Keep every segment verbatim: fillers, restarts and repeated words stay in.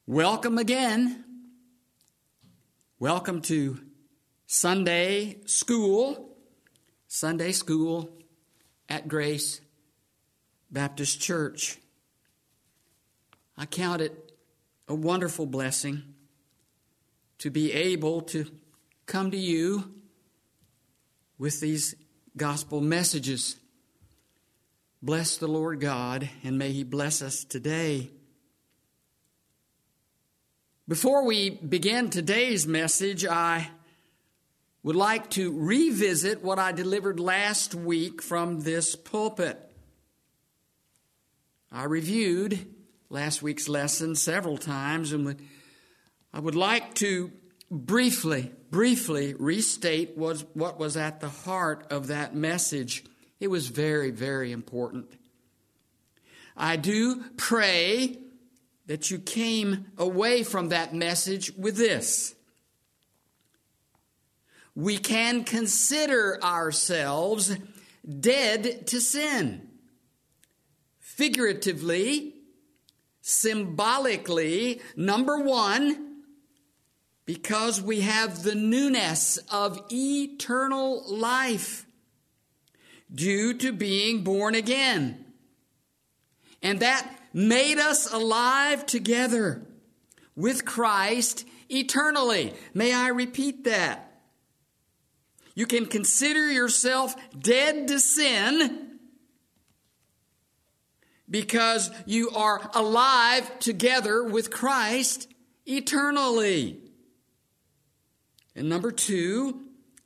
Welcome again. Welcome to Sunday School, Sunday School at Grace Baptist Church. I count it a wonderful blessing to be able to come to you with these gospel messages. Bless the Lord God, and may He bless us today. Before we begin today's message, I would like to revisit what I delivered last week from this pulpit. I reviewed last week's lesson several times, and would, I would like to briefly, briefly restate was, what was at the heart of that message. It was very, very important. I do pray that you came away from that message with this. We can consider ourselves dead to sin. Figuratively, symbolically, number one, because we have the newness of eternal life due to being born again. And that made us alive together with Christ eternally. May I repeat that? You can consider yourself dead to sin because you are alive together with Christ eternally. And number two,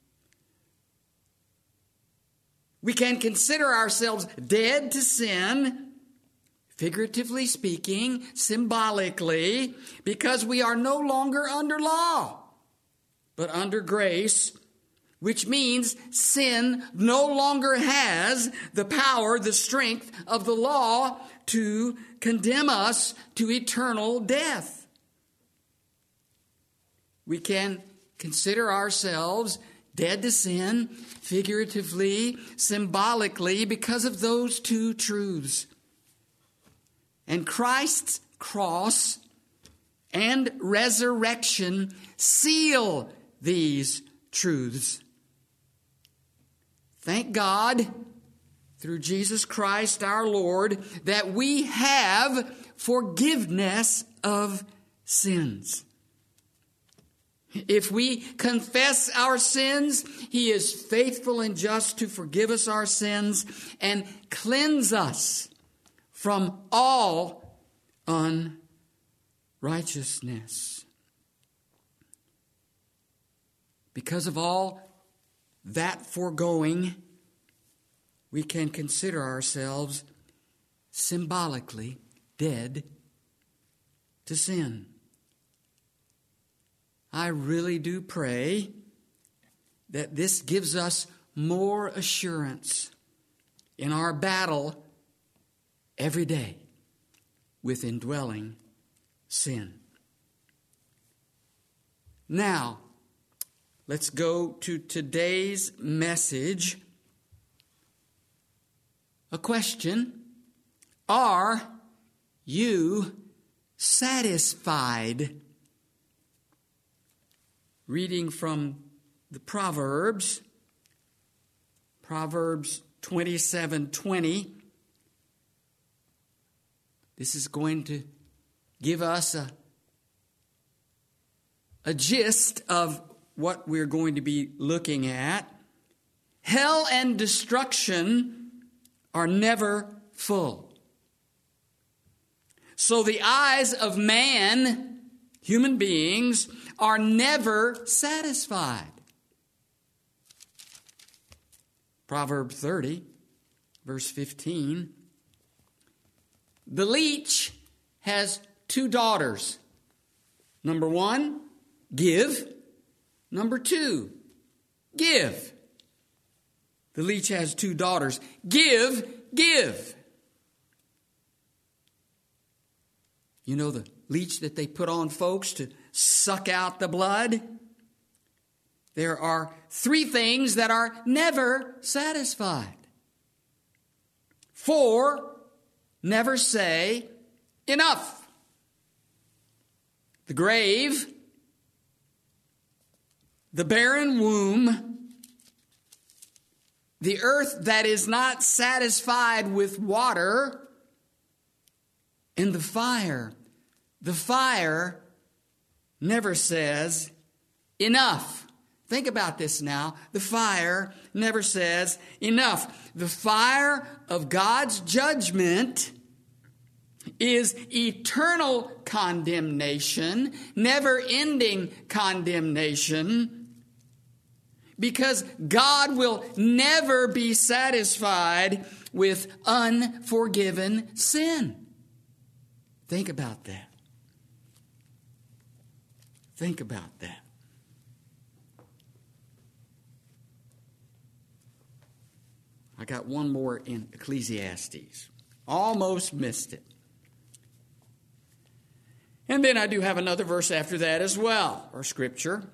we can consider ourselves dead to sin, figuratively speaking, symbolically, because we are no longer under law, but under grace, which means sin no longer has the power, the strength of the law to condemn us to eternal death. We can consider ourselves dead to sin, figuratively, symbolically, because of those two truths. And Christ's cross and resurrection seal these truths. Thank God, through Jesus Christ our Lord, that we have forgiveness of sins. If we confess our sins, He is faithful and just to forgive us our sins and cleanse us from all unrighteousness. Because of all that foregoing, we can consider ourselves symbolically dead to sin. I really do pray that this gives us more assurance in our battle every day with indwelling sin. Now, let's go to today's message. A question: are you satisfied? Reading from the Proverbs, Proverbs twenty-seven twenty. This is going to give us a, a gist of what we're going to be looking at. Hell and destruction are never full. So the eyes of man, human beings, are never satisfied. Proverb thirty, verse fifteen. The leech has two daughters. Number one, give. Number two, give. The leech has two daughters. Give, give. You know the leech that they put on folks to suck out the blood? There are three things that are never satisfied. Four never say enough. the grave, the barren womb, the earth that is not satisfied with water, and the fire. The fire never says enough. Think about this now. The fire never says enough. The fire of God's judgment is eternal condemnation, never-ending condemnation, because God will never be satisfied with unforgiven sin. Think about that. Think about that. I got one more in Ecclesiastes. Almost missed it. And then I do have another verse after that as well, or scripture.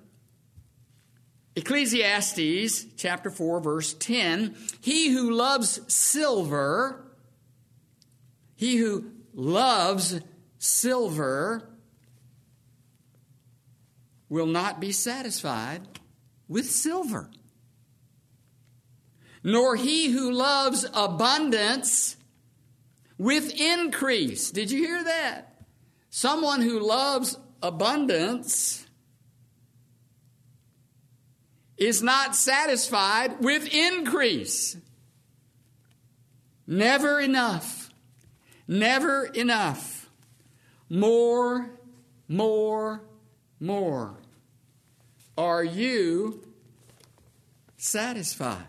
Ecclesiastes chapter four, verse ten. He who loves silver, he who loves silver will not be satisfied with silver. Nor he who loves abundance with increase. Did you hear that? Someone who loves abundance is not satisfied with increase. Never enough. Never enough. More, more, more. Are you satisfied?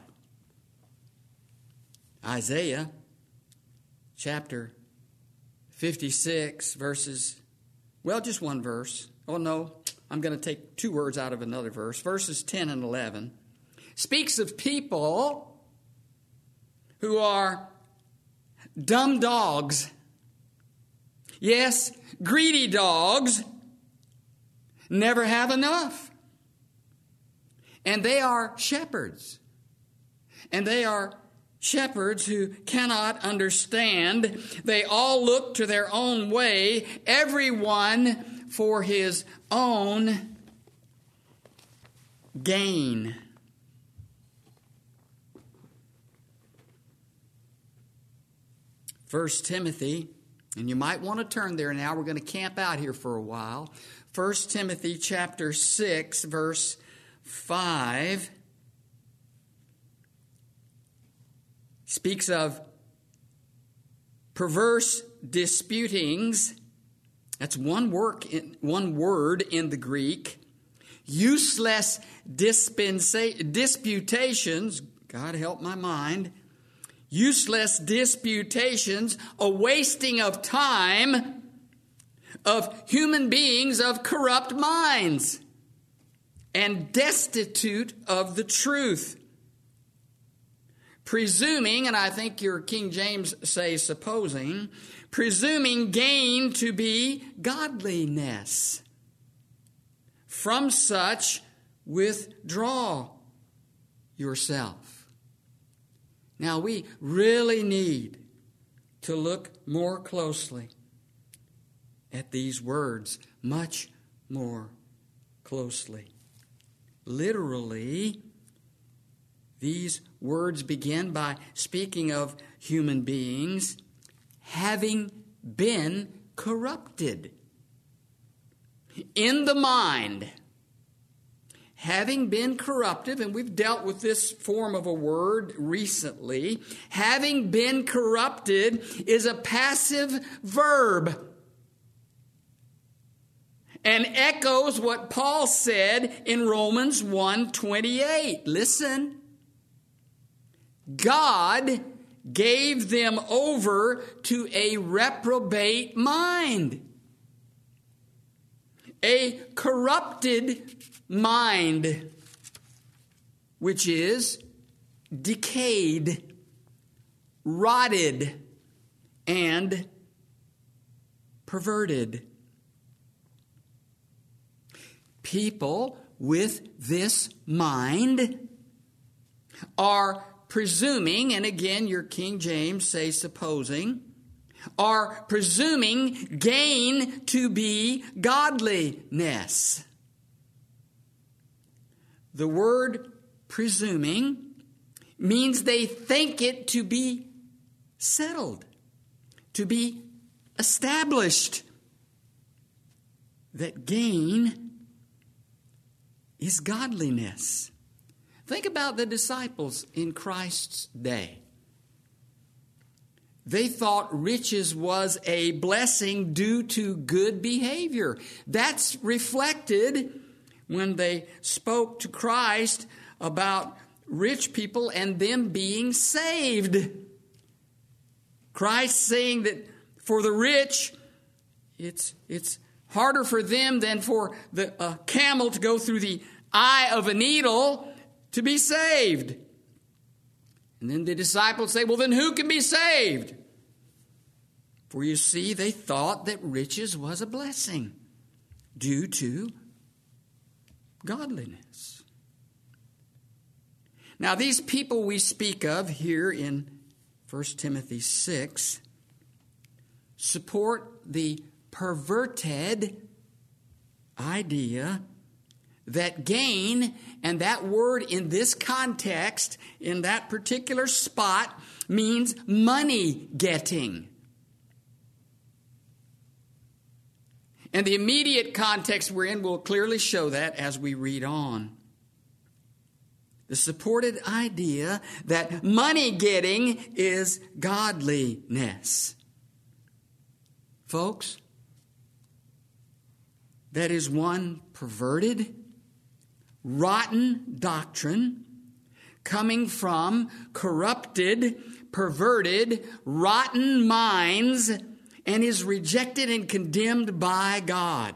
Isaiah chapter fifty-six, verses, well, just one verse. Oh, no, I'm going to take two words out of another verse. Verses ten and eleven speaks of people who are dumb dogs. Yes, greedy dogs never have enough. And they are shepherds. And they are shepherds who cannot understand. They all look to their own way, everyone for his own gain. First Timothy, and you might want to turn there now. We're going to camp out here for a while. First Timothy chapter six, verse five. Speaks of perverse disputings. That's one work in, one word in the Greek. Useless dispensa- disputations. God help my mind. Useless disputations, a wasting of time of human beings of corrupt minds and destitute of the truth. Presuming, and I think your King James says supposing, presuming gain to be godliness. From such withdraw yourself. Now we really need to look more closely at these words, much more closely. Literally, these words begin by speaking of human beings having been corrupted in the mind. Having been corrupted, and we've dealt with this form of a word recently, having been corrupted is a passive verb and echoes what Paul said in Romans one twenty-eight. Listen. God gave them over to a reprobate mind, a corrupted mind, which is decayed, rotted, and perverted. People with this mind are presuming, and again your King James says supposing, are presuming gain to be godliness. The word presuming means they think it to be settled, to be established, that gain is godliness. Think about the disciples in Christ's day. They thought riches was a blessing due to good behavior. That's reflected when they spoke to Christ about rich people and them being saved. Christ saying that for the rich, it's, it's harder for them than for the uh, camel to go through the eye of a needle to be saved. And then the disciples say, well, then who can be saved? For you see, they thought that riches was a blessing due to godliness. Now, these people we speak of here in First Timothy six support the perverted idea that gain, and that word in this context, in that particular spot, means money getting. And the immediate context we're in will clearly show that as we read on. The supported idea that money getting is godliness. Folks, that is one perverted, rotten doctrine coming from corrupted, perverted, rotten minds, and is rejected and condemned by God.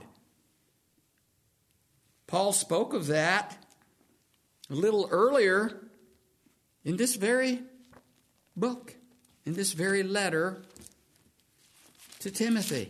Paul spoke of that a little earlier in this very book, in this very letter to Timothy.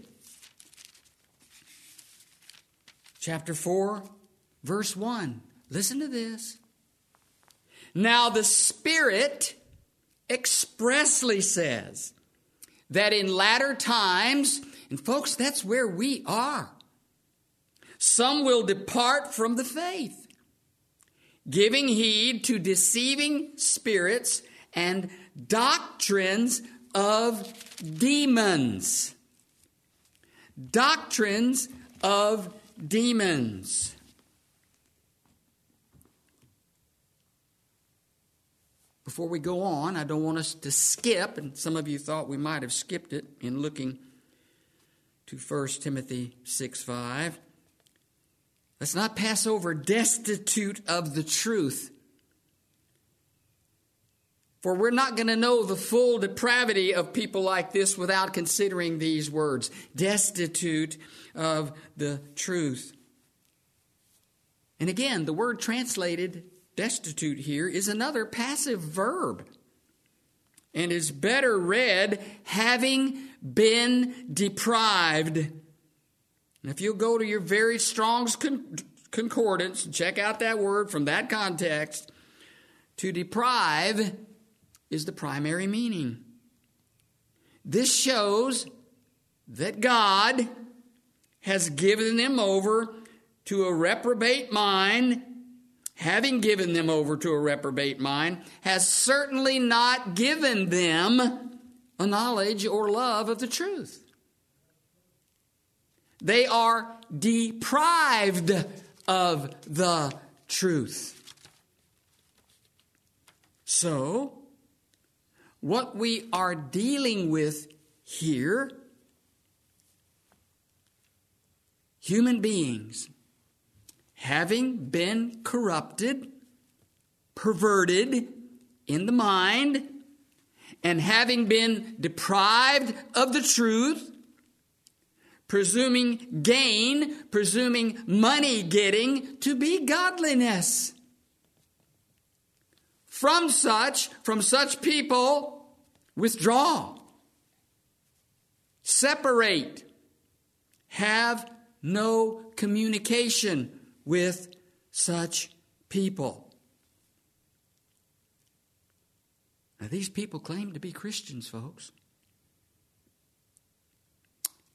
Chapter four, verse one. Listen to this. Now the Spirit expressly says that in latter times, and folks, that's where we are, some will depart from the faith, giving heed to deceiving spirits and doctrines of demons. Doctrines of demons. Before we go on, I don't want us to skip, and some of you thought we might have skipped it in looking to First Timothy six five. Let's not pass over destitute of the truth. For we're not going to know the full depravity of people like this without considering these words. Destitute of the truth. And again, the word translated destitute here is another passive verb and is better read having been deprived. And if you'll go to your very Strong's con- concordance and check out that word from that context, to deprive is the primary meaning. This shows that God has given them over to a reprobate mind. Having given them over to a reprobate mind, has certainly not given them a knowledge or love of the truth. They are deprived of the truth. So, what we are dealing with here, human beings, having been corrupted, perverted in the mind, and having been deprived of the truth, presuming gain, presuming money getting to be godliness. From such, from such people, withdraw, separate, have no communication with such people. Now, these people claim to be Christians, folks.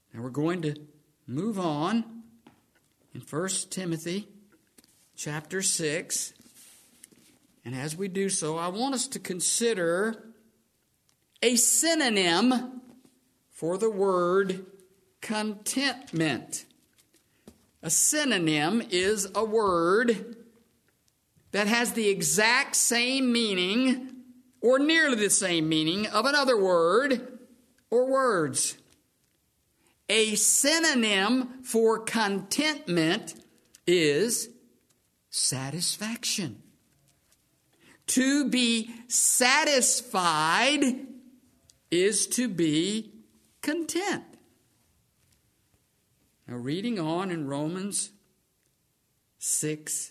Now we're going to move on in First Timothy chapter six. And as we do so, I want us to consider a synonym for the word contentment. A synonym is a word that has the exact same meaning or nearly the same meaning of another word or words. A synonym for contentment is satisfaction. To be satisfied is to be content. Now, reading on in Romans six,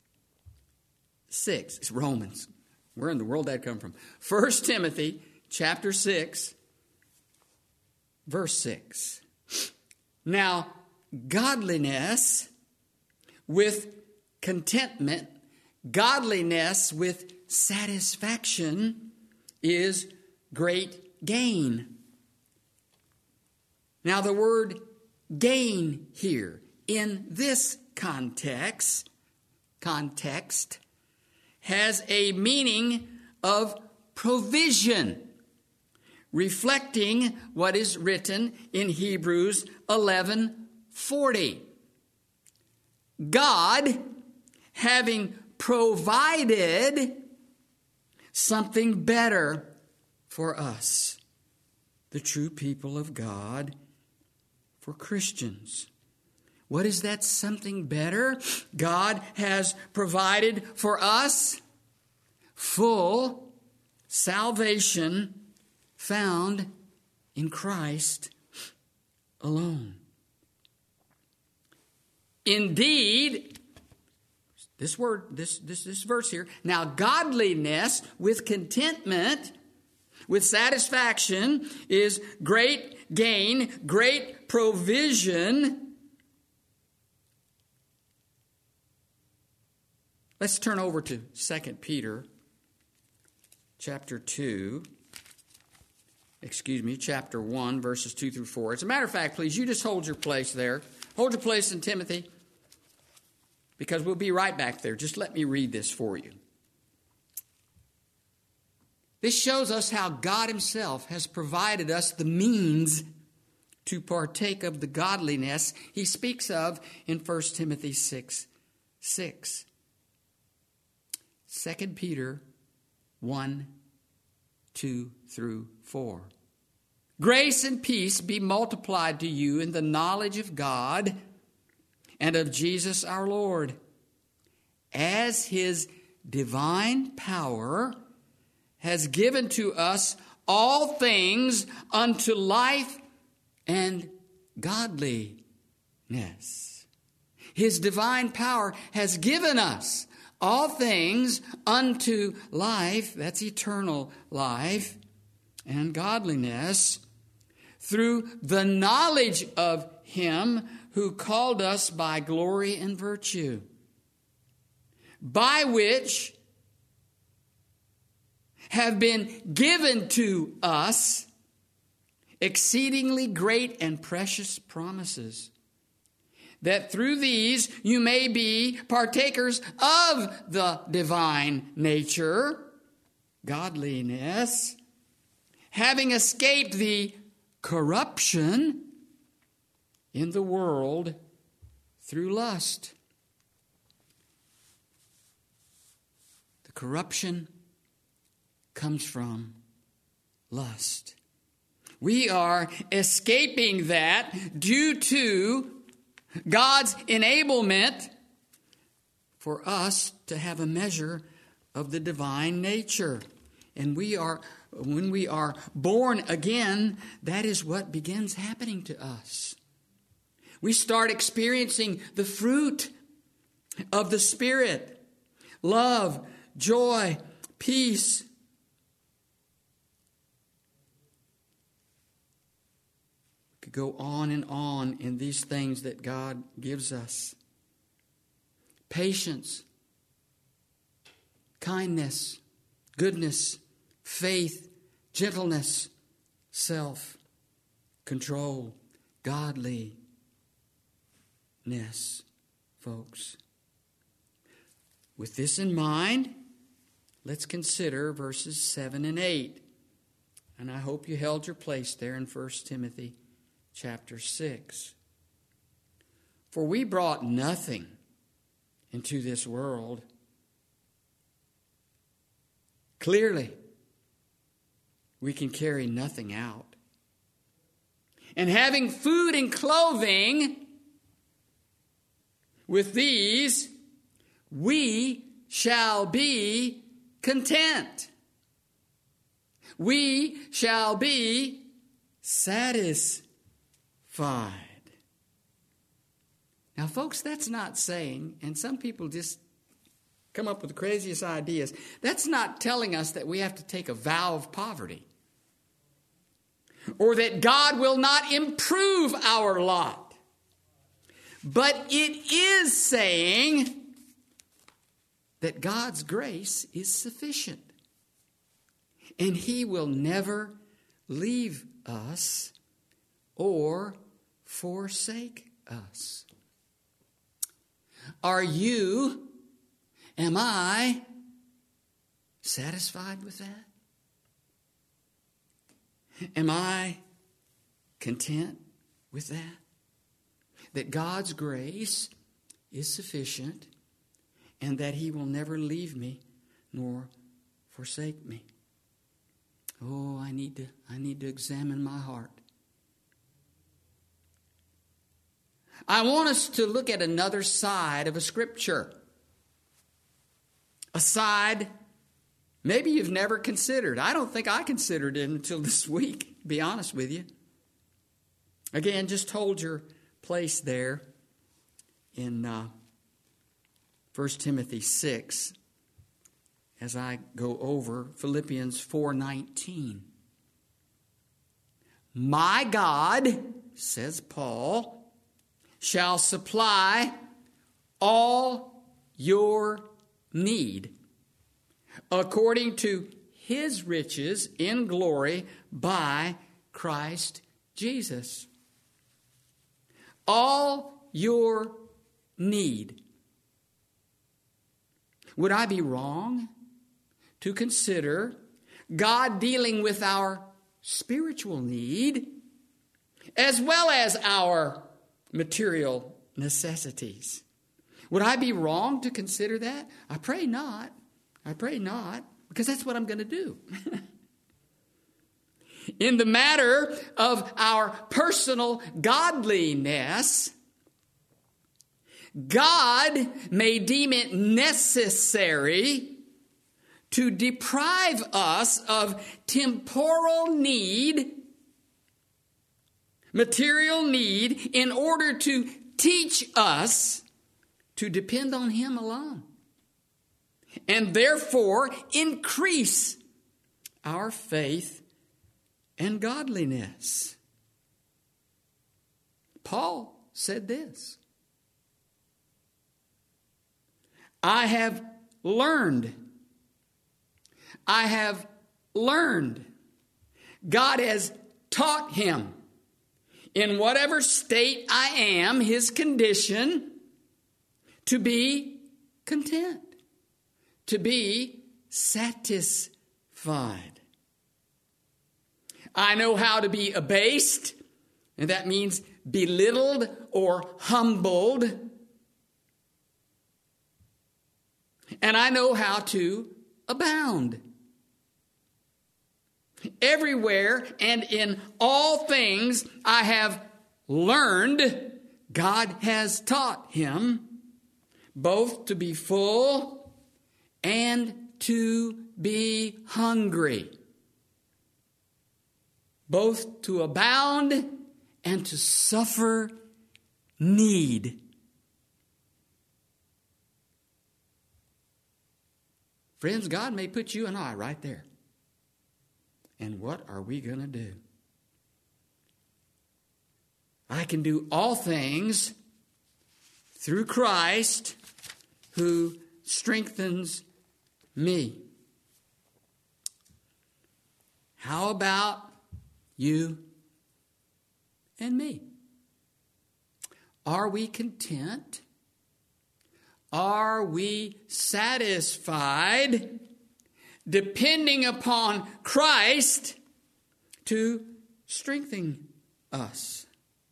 six. It's Romans. Where in the world did that come from? First Timothy chapter six, verse six. Now, godliness with contentment, godliness with satisfaction is great gain. Now, the word gain here in this context, context has a meaning of provision, reflecting what is written in Hebrews eleven forty. God, having provided something better for us, the true people of God, for Christians. What is that something better? God has provided for us full salvation found in Christ alone. Indeed, this word, this, this, this verse here, now godliness with contentment, with satisfaction, is great gain, great provision. Let's turn over to Second Peter chapter two. Excuse me, chapter one, verses two through four. As a matter of fact, please, you just hold your place there. Hold your place in Timothy, because we'll be right back there. Just let me read this for you. This shows us how God himself has provided us the means to partake of the godliness he speaks of in First Timothy six six. Second Peter one, two through four. Grace and peace be multiplied to you in the knowledge of God and of Jesus our Lord, as his divine power has given to us all things unto life and godliness. His divine power has given us all things unto life, that's eternal life, and godliness, through the knowledge of him who called us by glory and virtue, by which have been given to us exceedingly great and precious promises, that through these you may be partakers of the divine nature, godliness, having escaped the corruption in the world through lust. The corruption comes from lust. We are escaping that due to God's enablement for us to have a measure of the divine nature. And we are, when we are born again, that is what begins happening to us. We start experiencing the fruit of the Spirit: love, joy, peace. We could go on and on in these things that God gives us. Patience, kindness, goodness, faith, gentleness, self-control. godliness, folks. With this in mind, let's consider verses seven and eight. And I hope you held your place there in First Timothy chapter six. For we brought nothing into this world. Clearly, we can carry nothing out. And having food and clothing, with these we shall be content. We shall be satisfied. Now, folks, that's not saying, and some people just come up with the craziest ideas, that's not telling us that we have to take a vow of poverty, or that God will not improve our lot. But it is saying that God's grace is sufficient, and He will never leave us or forsake us. Are you, am I satisfied with that? Am I content with that? That God's grace is sufficient and that He will never leave me nor forsake me. Oh, I need to, I need to examine my heart. I want us to look at another side of a scripture. A side maybe you've never considered. I don't think I considered it until this week, to be honest with you. Again, just hold your place there in uh, First Timothy six as I go over Philippians four nineteen. My God, says Paul, shall supply all your need according to His riches in glory by Christ Jesus. All your need. Would I be wrong to consider God dealing with our spiritual need as well as our material necessities? Would I be wrong to consider that? I pray not. I pray not, because that's what I'm going to do. In the matter of our personal godliness, God may deem it necessary to deprive us of temporal need, material need, in order to teach us to depend on Him alone, and therefore increase our faith and godliness. Paul said this: I have learned, I have learned, God has taught him, in whatever state I am, his condition, to be content, to be satisfied. I know how to be abased, and that means belittled or humbled. And I know how to abound. Everywhere and in all things I have learned, God has taught him, both to be full and to be hungry, both to abound and to suffer need. Friends, God may put you and I right there. And what are we going to do? I can do all things through Christ who strengthens me. How about you and me? Are we content? Are we satisfied, depending upon Christ to strengthen us?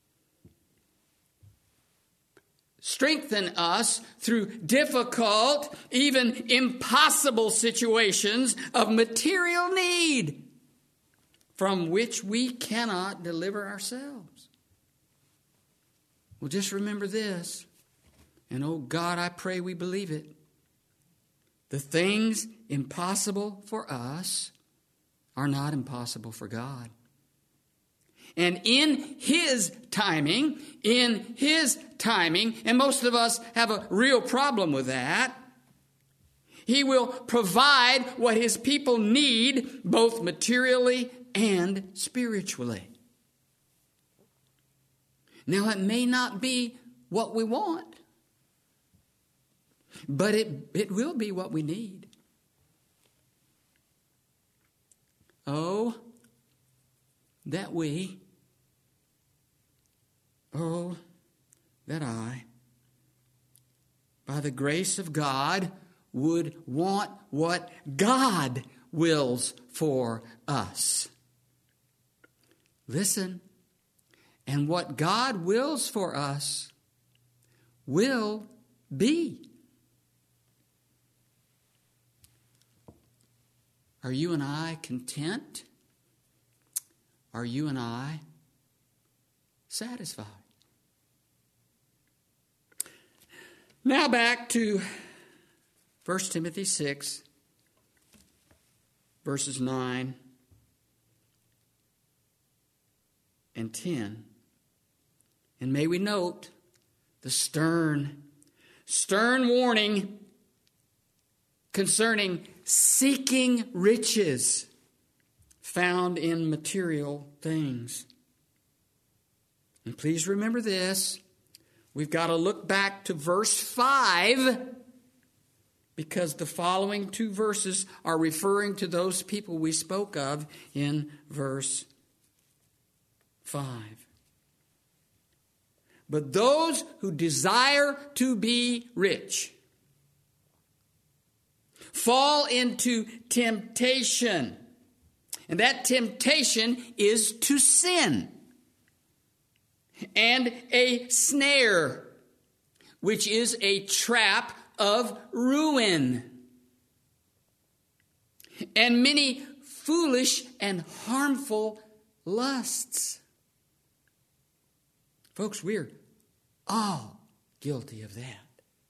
Strengthen us through difficult, even impossible situations of material need from which we cannot deliver ourselves. Well, just remember this, and oh God, I pray we believe it. The things impossible for us are not impossible for God. And in His timing, in His timing, and most of us have a real problem with that, He will provide what His people need, both materially and spiritually. Now, it may not be what we want, but it, it will be what we need. Oh, that we, oh, that I, by the grace of God, would want what God wills for us. Listen, and what God wills for us will be. Are you and I content? Are you and I satisfied? Now back to First Timothy six, verses nine and ten. And may we note the stern, stern warning concerning seeking riches found in material things. And please remember this. We've got to look back to verse five, because the following two verses are referring to those people we spoke of in verse five. But those who desire to be rich fall into temptation. And that temptation is to sin. And a snare, which is a trap of ruin. And many foolish and harmful lusts. Folks, we're all guilty of that.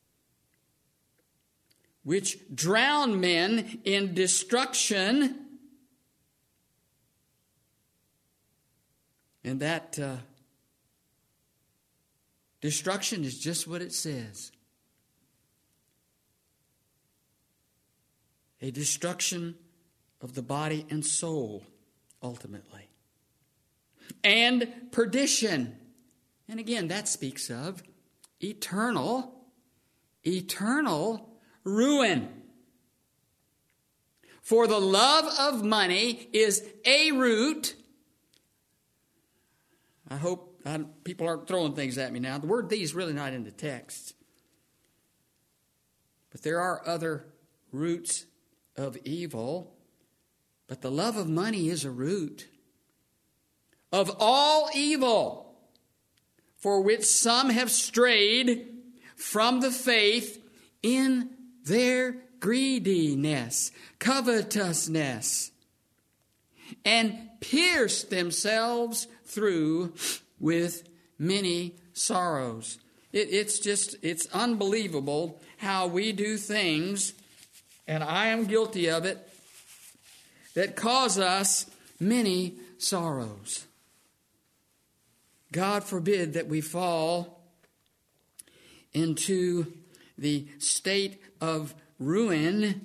Which drown men in destruction. And that uh, destruction is just what it says. A destruction of the body and soul, ultimately. And perdition. And again, that speaks of eternal, eternal ruin. For the love of money is a root. I hope I, people aren't throwing things at me now. The word "thee" is really not in the text. But there are other roots of evil. But the love of money is a root of all evil, for which some have strayed from the faith in their greediness, covetousness, and pierced themselves through with many sorrows. It, it's just, it's unbelievable how we do things, and I am guilty of it, that cause us many sorrows. God forbid that we fall into the state of ruin,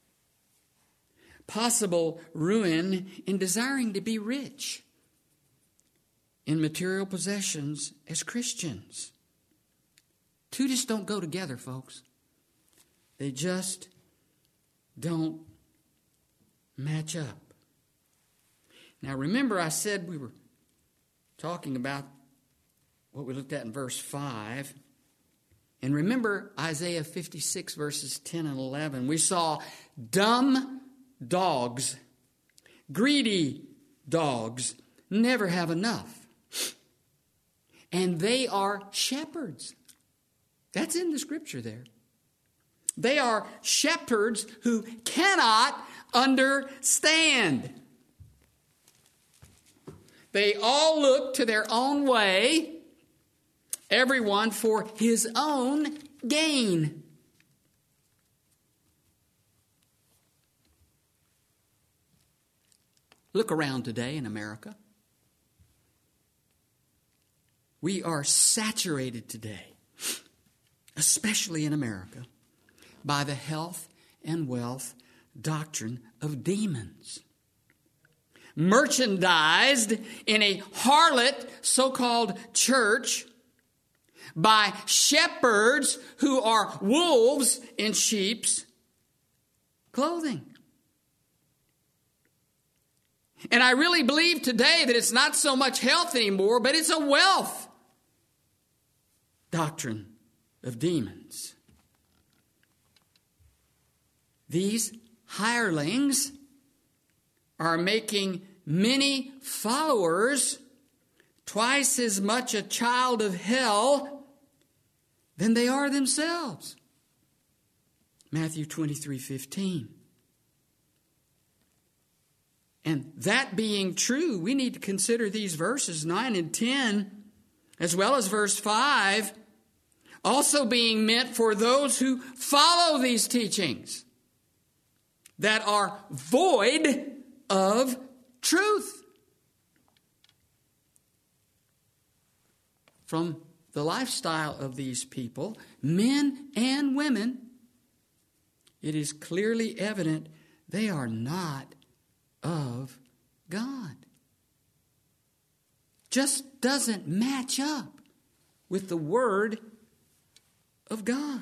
possible ruin, in desiring to be rich in material possessions as Christians. Two just don't go together, folks. They just don't match up. Now remember, I said we were talking about what we looked at in verse five. And remember Isaiah fifty-six, verses ten and eleven. We saw dumb dogs, greedy dogs, never have enough. And they are shepherds. That's in the scripture there. They are shepherds who cannot understand. They all look to their own way, everyone for his own gain. Look around today in America. We are saturated today, especially in America, by the health and wealth doctrine of demons. Merchandised in a harlot so-called church by shepherds who are wolves in sheep's clothing. And I really believe today that it's not so much health anymore, but it's a wealth doctrine of demons. These hirelings are making many followers twice as much a child of hell than they are themselves. Matthew twenty-three fifteen. And that being true, we need to consider these verses nine and ten, as well as verse five, also being meant for those who follow these teachings that are void of truth. From the lifestyle of these people, men and women, it is clearly evident they are not of God. Just doesn't match up with the Word of God.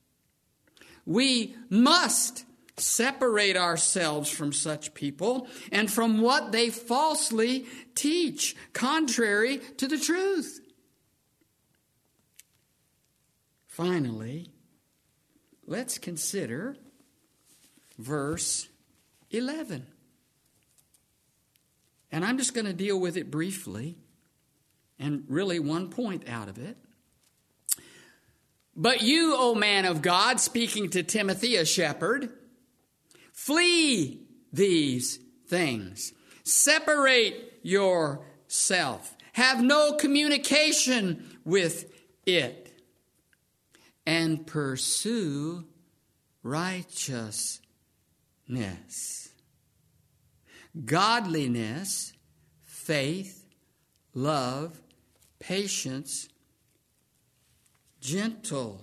We must separate ourselves from such people and from what they falsely teach, contrary to the truth. Finally, let's consider verse eleven. And I'm just going to deal with it briefly and really one point out of it. But you, O man of God, speaking to Timothy, a shepherd, flee these things. Separate yourself. Have no communication with it. And pursue righteousness, godliness, faith, love, patience, gentleness.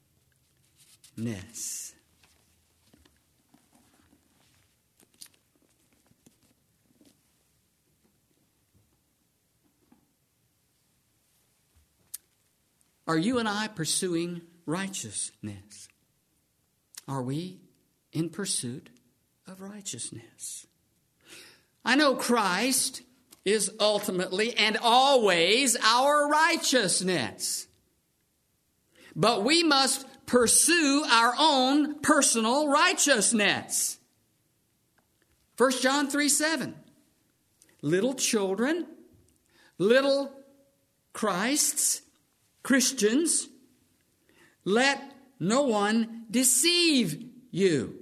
Are you and I pursuing righteousness? Are we in pursuit of righteousness? I know Christ is ultimately and always our righteousness. But we must pursue our own personal righteousness. First John three seven. Little children, little Christs, Christians, let no one deceive you.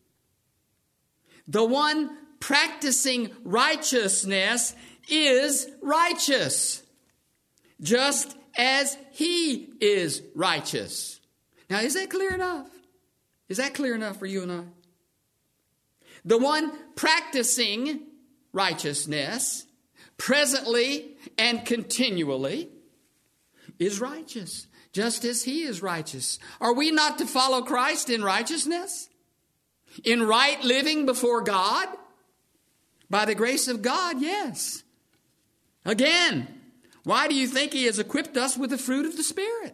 The one practicing righteousness is righteous, just as he is righteous. Now, is that clear enough? Is that clear enough for you and I? The one practicing righteousness, presently and continually, is righteous, just as he is righteous. Are we not to follow Christ in righteousness? In right living before God? By the grace of God, yes. Again, why do you think he has equipped us with the fruit of the Spirit?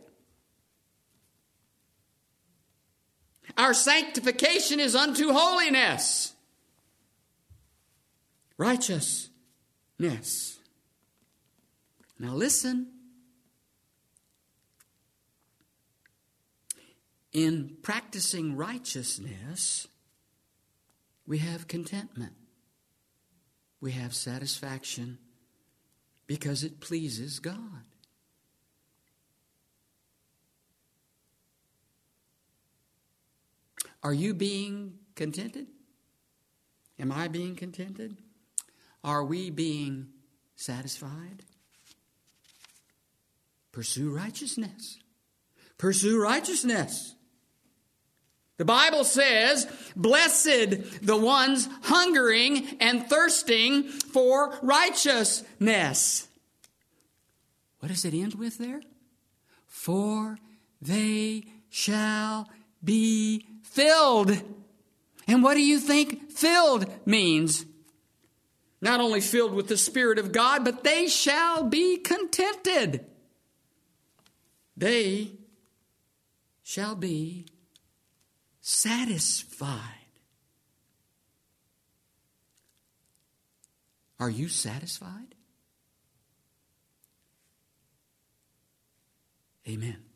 Our sanctification is unto holiness. Righteousness. Now listen. in practicing righteousness, we have contentment. We have satisfaction because it pleases God. Are you being contented? Am I being contented? Are we being satisfied? Pursue righteousness. Pursue righteousness. The Bible says, blessed the ones hungering and thirsting for righteousness. What does it end with there? For they shall be filled. And what do you think filled means? Not only filled with the Spirit of God, but they shall be contented. They shall be satisfied. Are you satisfied? Amen.